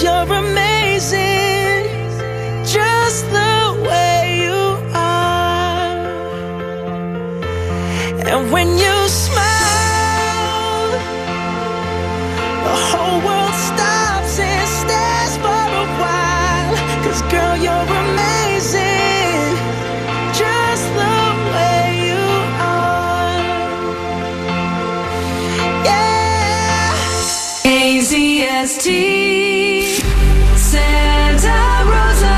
you're amazing, just the way you are. And when you smile, the whole world stops and stares for a while. 'Cause girl, you're amazing, just the way you are. Yeah. AZST Santa Rosa.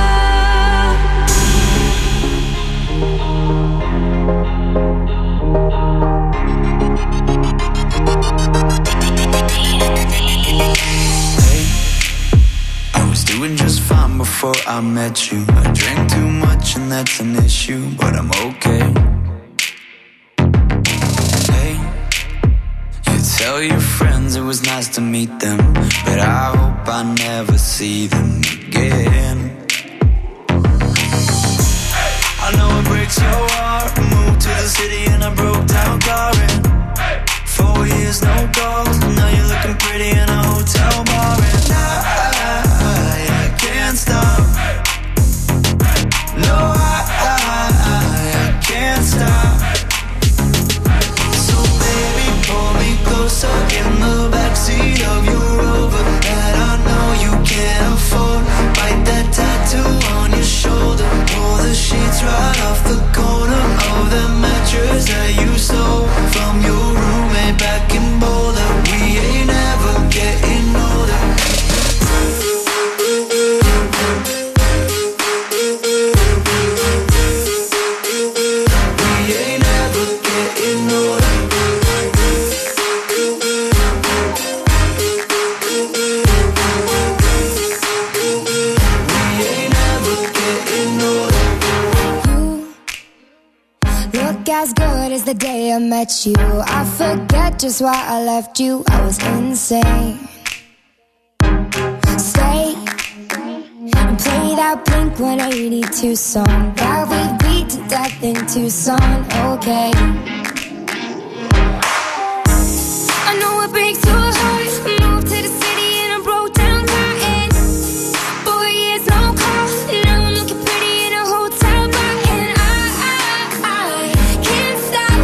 Doing just fine before I met you. I drank too much and that's an issue, but I'm okay. Hey, you tell your friends it was nice to meet them, but I hope I never see them again. I know it breaks your heart. I moved to the city and I broke down crying. 4 years, no calls. Now you're looking pretty in a hotel bar, and I can't stop. No, I can't stop. So baby, pull me closer in the backseat of your Rover that I know you can't afford. Bite that tattoo on your shoulder. Pull the sheets right off the corner of the mattress that you stole from your roommate back in Boulder. We ain't ever getting older. As good as the day I met you. I forget just why I left you. I was insane. Stay and play that Blink-182 song that we beat to death in Tucson. Okay. I know it breaks your heart. Moved to the city and I broke down crying. 4 years, no call. Now I'm looking pretty in a hotel bar, and I can't stop.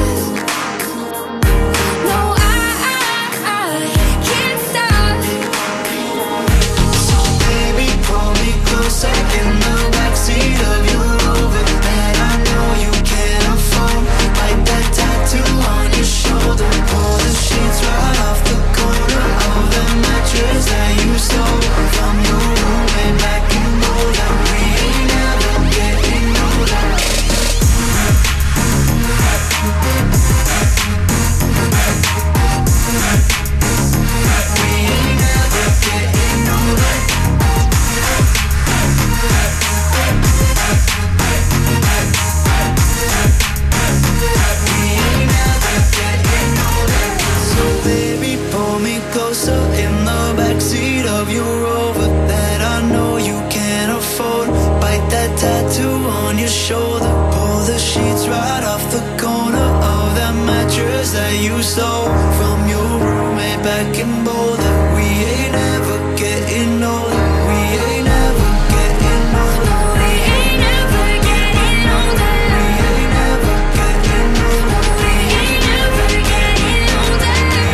No, I can't stop. So baby, pull me closer in the backseat of your Rover that I know you can't afford. Bite that tattoo on your shoulder. Pull the sheets right off the corner of the mattress that you stole from your roommate back in Boulder. We ain't never getting older. We ain't never getting older. 'Cause that you stole from your roommate back in Boulder. We ain't ever getting older. We ain't ever getting older. We ain't ever getting older. We ain't ever getting older. We ain't ever getting older.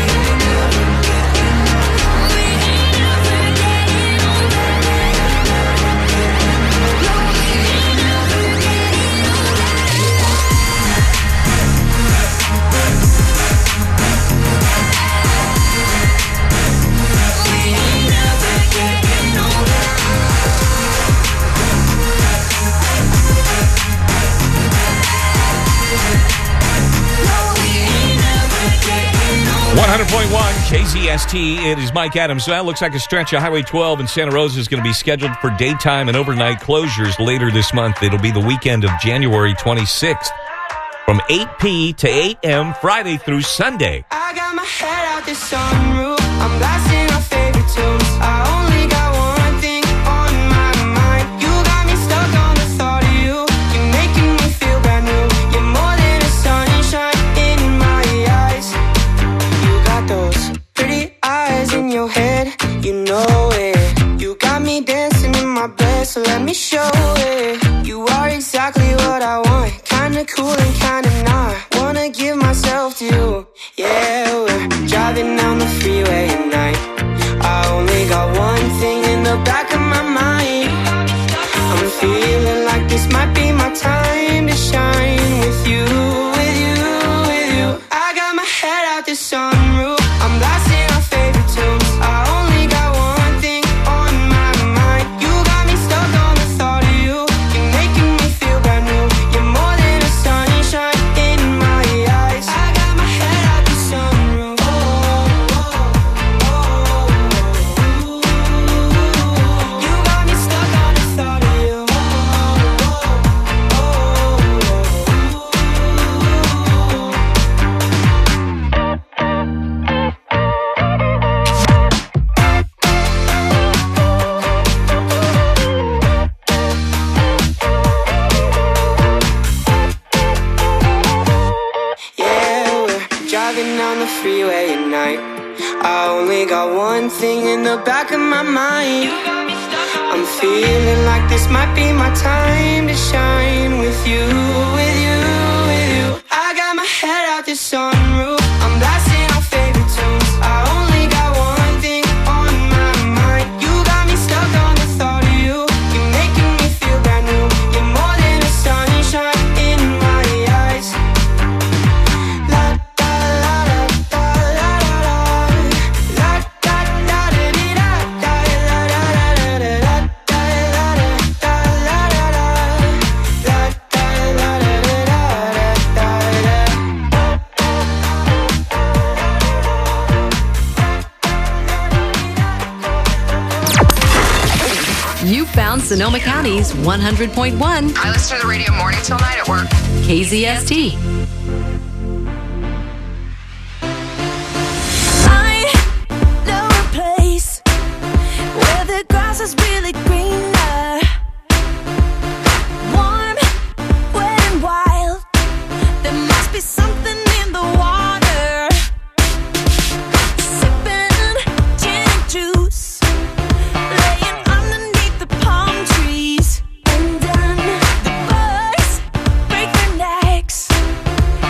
We ain't ever getting older. We ain't ever getting older. 100.1 KZST. It is Mike Adams. That looks like a stretch of Highway 12 in Santa Rosa is going to be scheduled for daytime and overnight closures later this month. It'll be the weekend of January 26th from 8 p. to 8 m. Friday through Sunday. I got my head out the sunroof. I'm blasting our favorite tunes. I only got one thing on my mind. You got me stuck on the thought of you. You're making me feel brand new. You're more than a sunshine in my eyes. You got those pretty eyes in your head. You know it. You You got me dancing in my bed, so let me show it. You are exactly what I want, kinda cool and kinda not. Wanna give myself to you. Yeah, we're driving down the freeway at night. I only got one thing in the back of my mind. I'm feeling like this might be my time to shine with you, with you, with you. I got my head out the sunroof, I'm blasting our favorite tunes. I only got one thing on my mind. You got me stuck on the thought of you. You're making me feel brand new. You're more than a sunshine in my eyes. I got my head out the sunroof. You got me stuck on the thought of you. Yeah, we're driving down the freeway at night. I only got one thing in the back of my mind. I'm feeling like this might be my time to shine with you, with you, with you. I got my head out the sunroof, I'm blasting our favorite tunes. I only got one thing on my mind. You got me stuck on the thought of you. You're making me feel brand new. You're more than a sunshine in my eyes. La da la da da la da da. La da da da dee da da la da da da da da la da da la da da. La da la da da da da. You found Sonoma County's 100.1 I listen to the radio morning till night at work. KZST. I know a place where the grass is really greener, warm, wet and wild. There must be something in the water. Sipping gin and juice, laying underneath the palm trees, and then the birds break their necks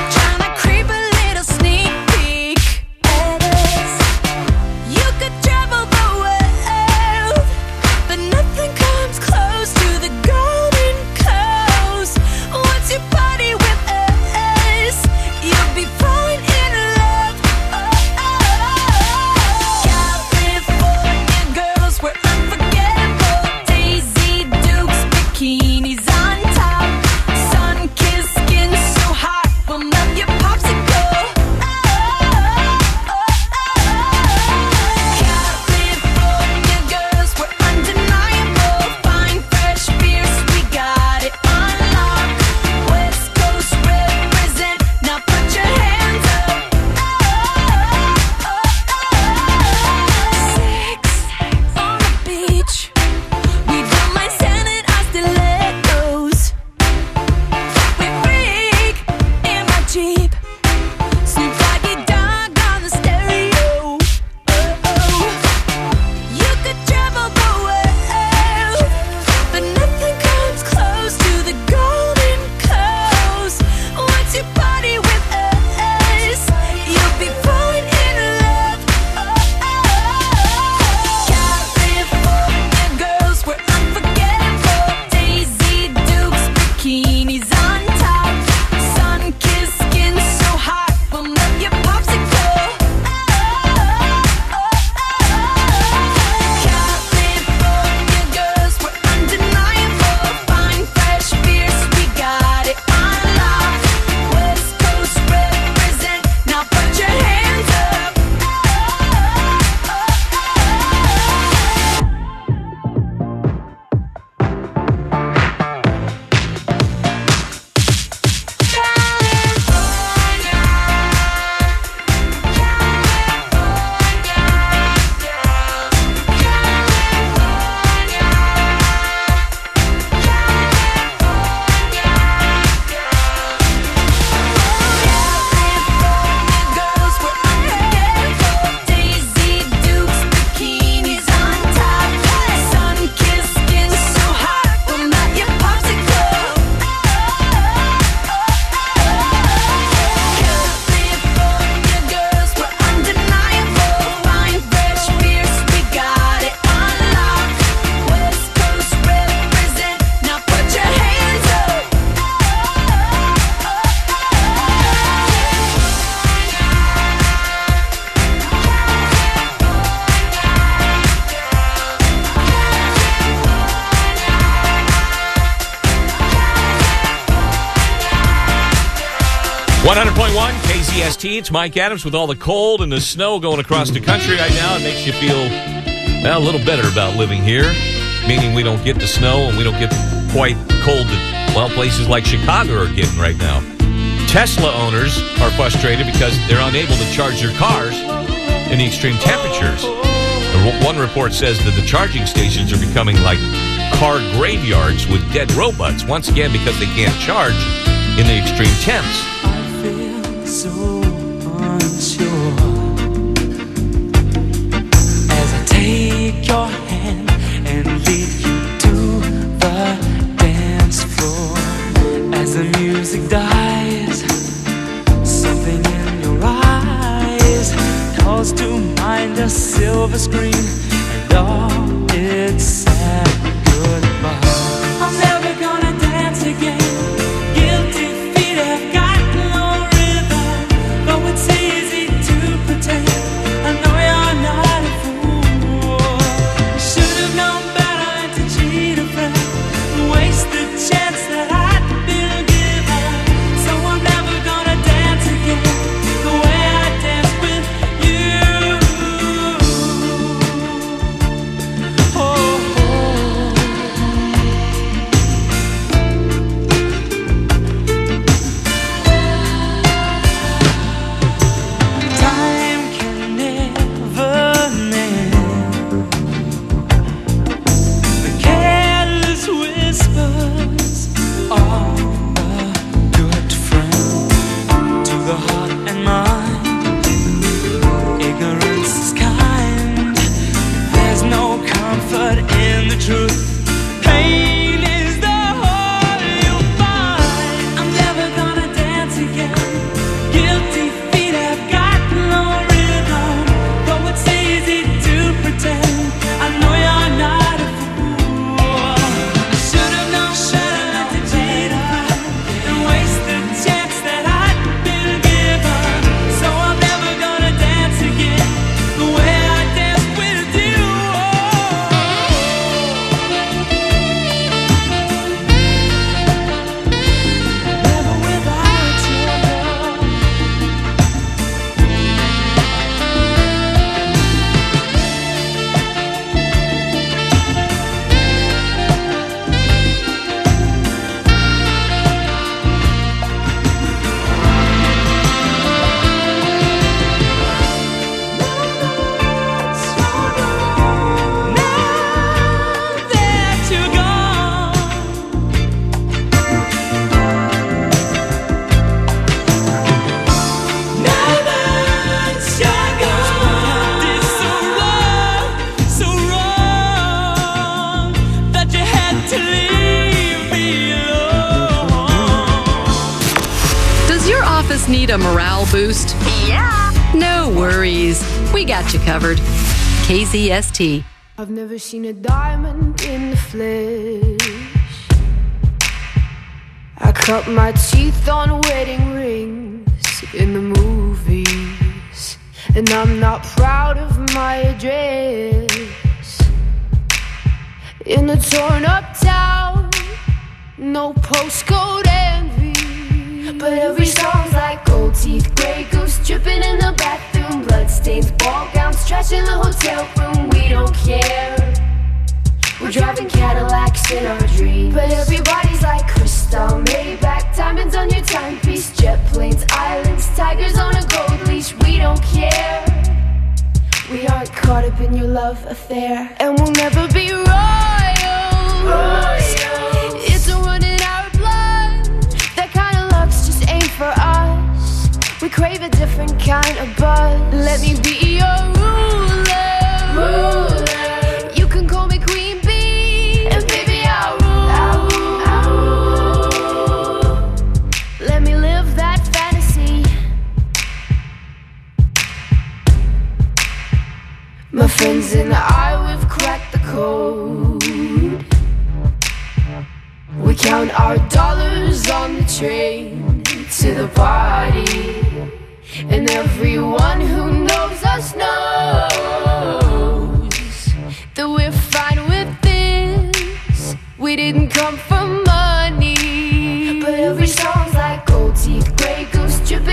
100.1 KZST. It's Mike Adams with all the cold and the snow going across the country right now. It makes you feel a little better about living here, meaning we don't get the snow and we don't get quite cold that, places like Chicago are getting right now. Tesla owners are frustrated because they're unable to charge their cars in the extreme temperatures. One report says that the charging stations are becoming like car graveyards with dead robots, once again because they can't charge in the extreme temps. So unsure as I take your hand and lead you to the dance floor. As the music dies, something in your eyes calls to mind a silver screen and all its sad goodbye. I'm never gonna dance again. Guilty feet have got no rhythm, though it's easy to pretend. I know you're not a fool. You should have known better than to cheat a friend, waste the chance that I'd been given. So I'm never gonna dance again the way I danced with you. Oh. Time can never mend the careless whispers of a good friend to the heart and mind. Ignorance is kind. There's no comfort in the truth. Pain is the whole you'll find. I'm never gonna dance again. Guilty feet have got no rhythm, though it's easy to pretend. I know you're not a fool. I should have known better to cheat a friend and waste the chance that I'd been given. So I'm never gonna dance again the way I danced with you. Never without your love. Now that you're gone, now that you're gone, it's so wrong that you had to leave me alone. Does your office need a morale boost? Yeah. No worries. We got you covered. KZST. I've never seen a diamond in the flesh. I cut my teeth on wedding rings in the movies, and I'm not proud of my address. In a torn up town, no postcode envy, but every song's like gold teeth, Grey Goose dripping in the bathroom, bloodstains, ball gowns, trash in the hotel room. We don't care. We're driving Cadillacs in our dreams, but everybody's like crystal, Maybach, diamonds on your timepiece, jet planes, islands, tigers on a gold leash. We don't care. We aren't caught up in your love affair, and we'll never be royals. It's a run in our blood. That kind of luck's just ain't for us. We crave a different kind of buzz. Let me be your ruler. You can call me Queen Bee, and baby I'll rule. Let me live that fantasy. My friends and I, we've cracked the code. We count our dollars on the train to the party, and everyone who knows us knows that we're fine with this. We didn't come for money, but every song's like gold teeth, Grey Goose dripping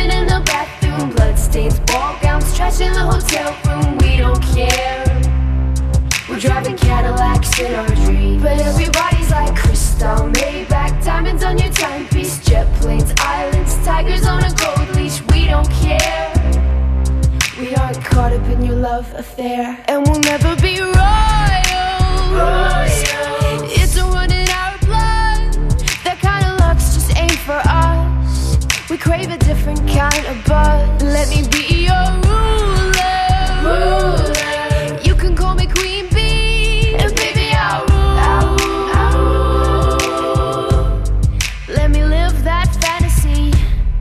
in the hotel room, we don't care. We're driving Cadillacs in our dreams, but everybody's like crystal, Maybach, diamonds on your timepiece, jet planes, islands, tigers on a gold leash. We don't care. We aren't caught up in your love affair, and we'll never be royals. It's a run in our blood. That kind of luck's just ain't for us. We crave a different kind of buzz. Let me be your ruler. You can call me Queen Bee, and baby I'll rule. Let me live that fantasy.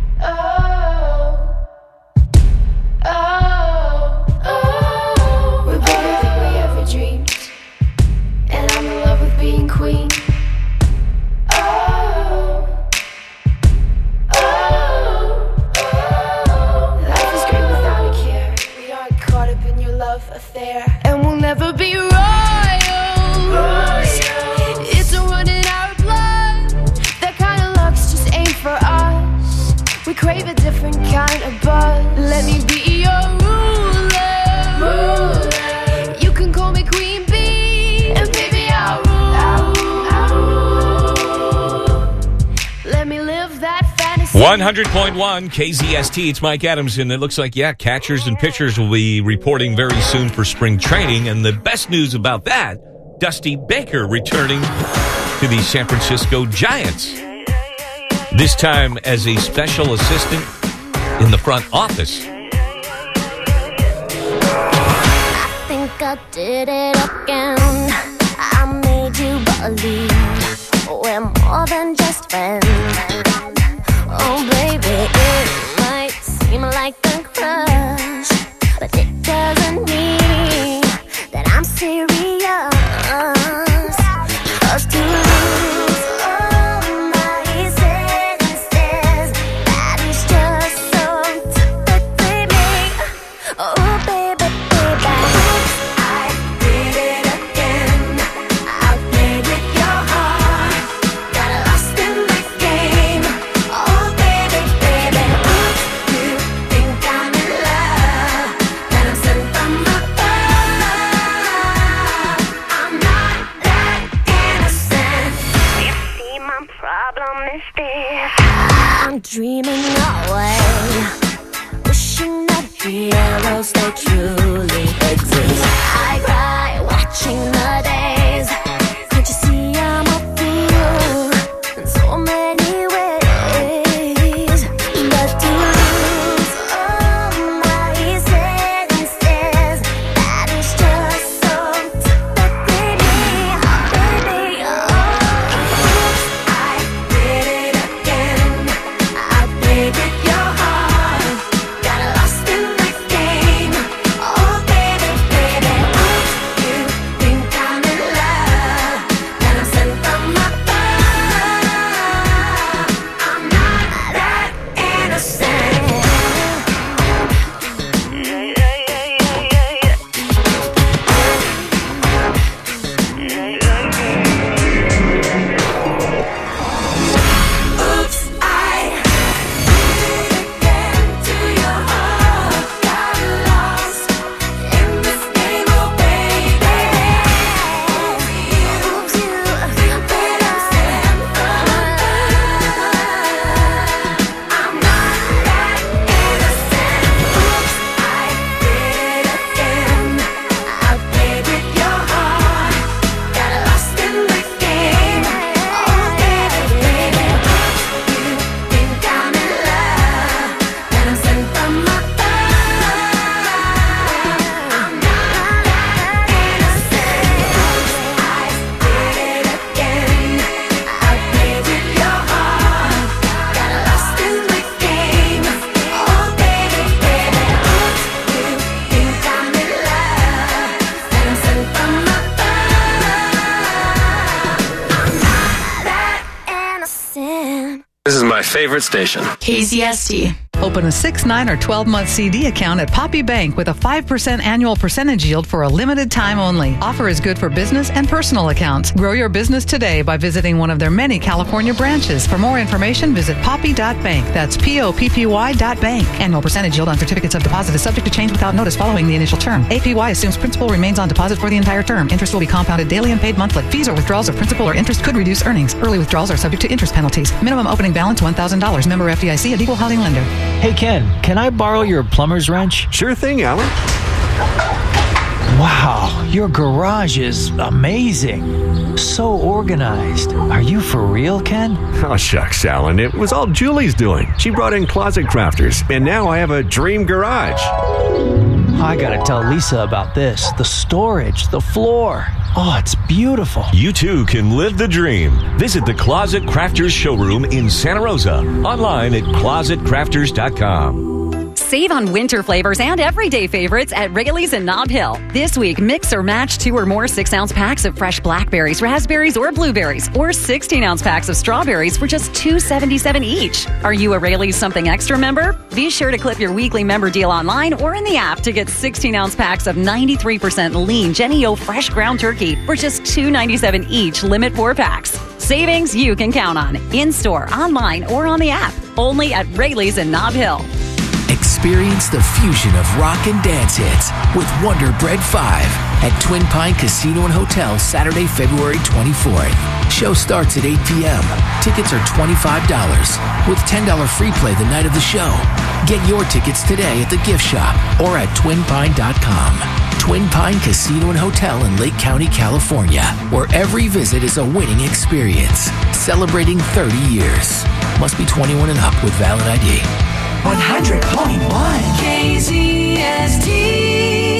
We're better than we ever dreamed, and I'm in love with being queen. Life is great without a care. We aren't caught up in your love affair, and we'll never be royals. It's a run in our blood. That kind of luck's just ain't for us. We crave a different kind of buzz. Let me be your ruler. You can call me Queen Bee, and baby I'll rule. Let me live that fantasy. 100.1 KZST. It's Mike Adams, and it looks like, catchers and pitchers will be reporting very soon for spring training. And the best news about that, Dusty Baker returning to the San Francisco Giants. This time as a special assistant in the front office. I think I did it again. I made you believe we're more than just friends. Oh baby, it might seem like a crush, but it doesn't mean that I'm serious. 'Cause to lose all my senses, that is just so typically me. Oh baby, baby, I did it again. I played with your heart, got lost in the game. Oh baby, baby, you think I'm in love, that I'm sent from above. I'm not that innocent. You see, my problem is this: I'm dreaming away, wishing that heroes they truly exist. I cry watching the days. Can't you see I'm a fool in so many ways? But to lose all my senses, that is just so typically me, baby. I did it again. I played with your heart, got lost in the game. Oh baby, baby, you think I'm in love, that I'm sent from above. I'm not that innocent. Oops, I did it again to your heart, got lost in this game, oh baby. Oops, you bet I'm sent from above. I'm not that innocent. Oops, I did it again. I played with your heart, got lost in the game. Oh baby, baby, you think I'm in love, that I'm sent from above. I'm not that innocent. I did it again. I played with your heart, got lost in the game. Oh baby, baby, you think I'm in love, that I'm sent from above. I'm not that innocent. This is my favorite station. KZST. Open a 6, 9, or 12-month CD account at Poppy Bank with a 5% annual percentage yield for a limited time only. Offer is good for business and personal accounts. Grow your business today by visiting one of their many California branches. For more information, visit poppy.bank. That's POPPY.bank. Annual percentage yield on certificates of deposit is subject to change without notice following the initial term. APY assumes principal remains on deposit for the entire term. Interest will be compounded daily and paid monthly. Fees or withdrawals of principal or interest could reduce earnings. Early withdrawals are subject to interest penalties. Minimum opening balance $1,000. Member FDIC, an equal housing lender. Hey, Ken, can I borrow your plumber's wrench? Sure thing, Alan. Wow, your garage is amazing. So organized. Are you for real, Ken? Oh, shucks, Alan. It was all Julie's doing. She brought in Closet Crafters, and now I have a dream garage. I gotta tell Lisa about this. The storage, the floor. Oh, it's beautiful. You too can live the dream. Visit the Closet Crafters showroom in Santa Rosa. Online at closetcrafters.com. Save on winter flavors and everyday favorites at Rayleigh's in Nob Hill. This week, mix or match 2 or more 6-ounce packs of fresh blackberries, raspberries, or blueberries, or 16-ounce packs of strawberries for just $2.77 each. Are you a Rayleigh's Something Extra member? Be sure to clip your weekly member deal online or in the app to get 16-ounce packs of 93% lean Jennie-O fresh ground turkey for just $2.97 each, limit 4 packs. Savings you can count on, in-store, online, or on the app. Only at Rayleigh's in Nob Hill. Experience the fusion of rock and dance hits with Wonder Bread 5 at Twin Pine Casino and Hotel Saturday, February 24th. Show starts at 8 p.m. Tickets are $25 with $10 free play the night of the show. Get your tickets today at the gift shop or at twinpine.com. Twin Pine Casino and Hotel in Lake County, California, where every visit is a winning experience. Celebrating 30 years. Must be 21 and up with valid ID. 100.1 KZST.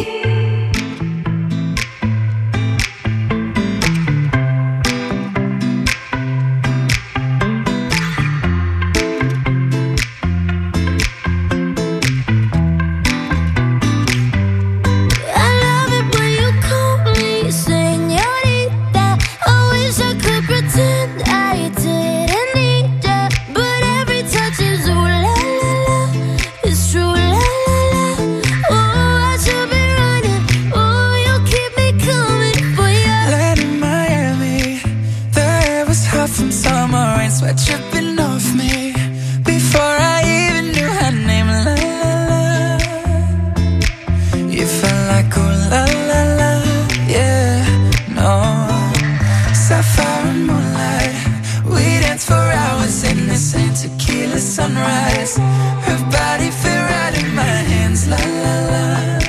Tripping off me before I even knew her name. La la la, you felt like oh la la la, yeah, no. Sapphire and moonlight, we danced for hours in the same tequila sunrise. Her body fit right in my hands. La la la,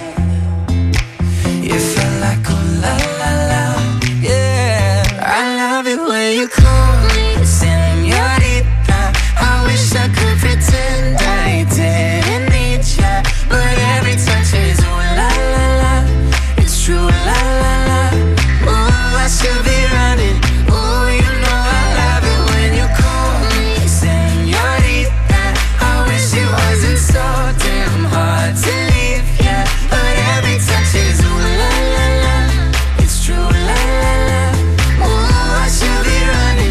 you felt like oh la la la, yeah. I love it when you call me. I wish I could pretend I didn't need ya, but every touch is ooh la la la. It's true la la la. Ooh, I should be running. Ooh, you know I love it when you call me señorita. I wish it wasn't so damn hard to leave ya, but every touch is ooh la la la. It's true la la la. Ooh, I should be running.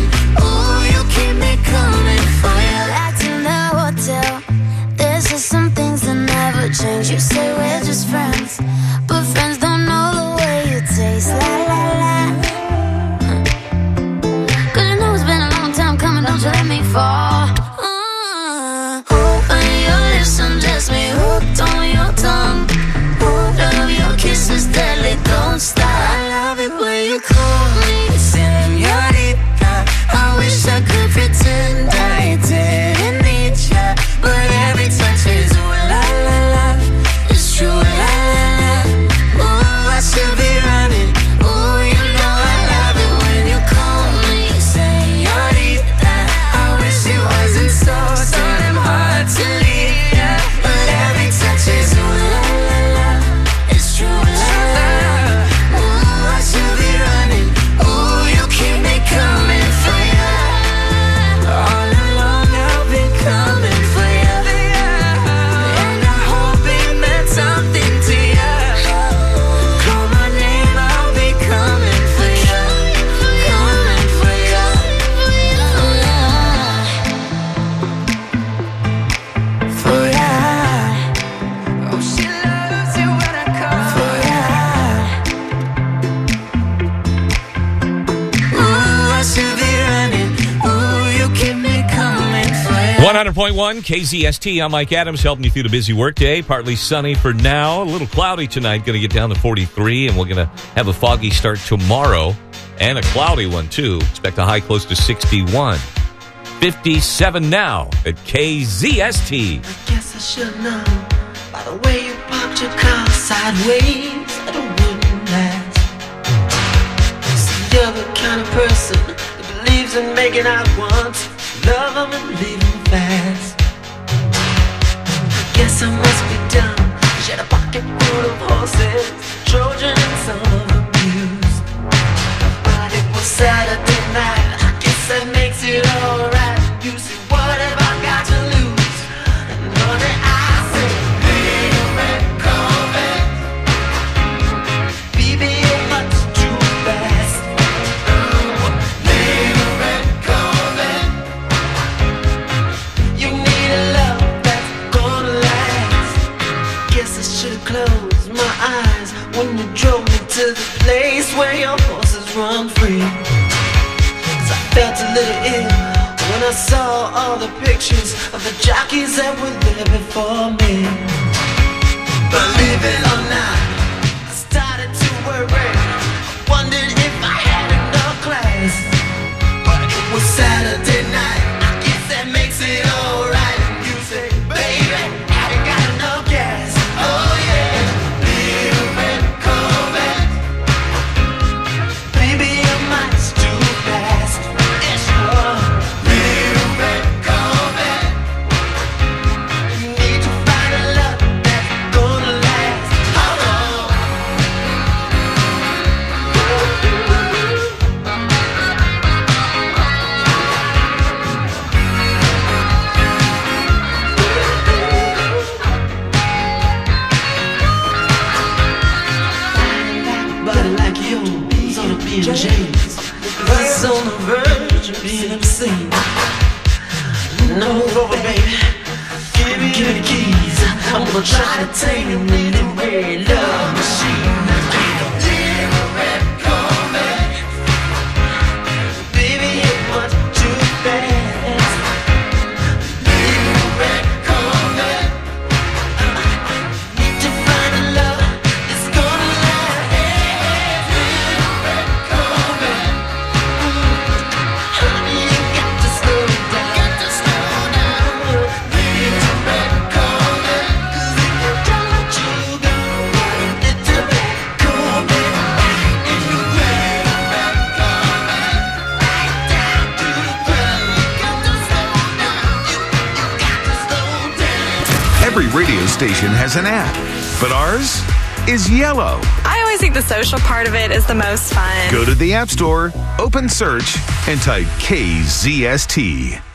100.1 KZST. I'm Mike Adams, helping you through the busy workday. Partly sunny for now. A little cloudy tonight. Going to get down to 43, and we're going to have a foggy start tomorrow. And a cloudy one, too. Expect a high close to 61. 57 now at KZST. I guess I should know by the way you parked your car sideways that it wouldn't last. See, you're the kind of person that believes in making out once, love them and leave them fast. I guess I must be dumb. She had a pocket full of horses, Trojan and some of them used. But it was Saturday night, I guess that makes it alright. You say, what have I got to lose? And honey, I say, little red Corvette, baby, you're much too fast. Little red Corvette, you need a love that's gonna last. Guess I should've closed my eyes when you drove me to the place where your horses run free. 'Cause I felt a little ill when I saw all the pictures of the jockeys that were there before me. Believe it or not, I started to worry. I wondered if I had enough class. But it was Saturday night, I guess that makes it alright. You say, baby, have you got enough gas? Oh yeah, little red Corvette, baby, you're much too fast. It's sure. Little red Corvette, you need to find a love that's gonna last. Hold on. Body like yours on a B&J's, buzz on the verge of being obscene. No, baby, give me the keys. I'm gonna try to tame you in a red love machine. Little red Corvette, baby, you're much too fast. Little red Corvette, need to find a love that's gonna last. Little red Corvette, honey, you got to slow down. Little red Corvette, 'cause if you don't, you go. Little red Corvette, and you red Corvette, right down to the ground. You got to slow down. You got to slow down. Every radio station has an app, but ours is yellow. I always think the social part of it is the most fun. Go to the App Store, open search, and type KZST.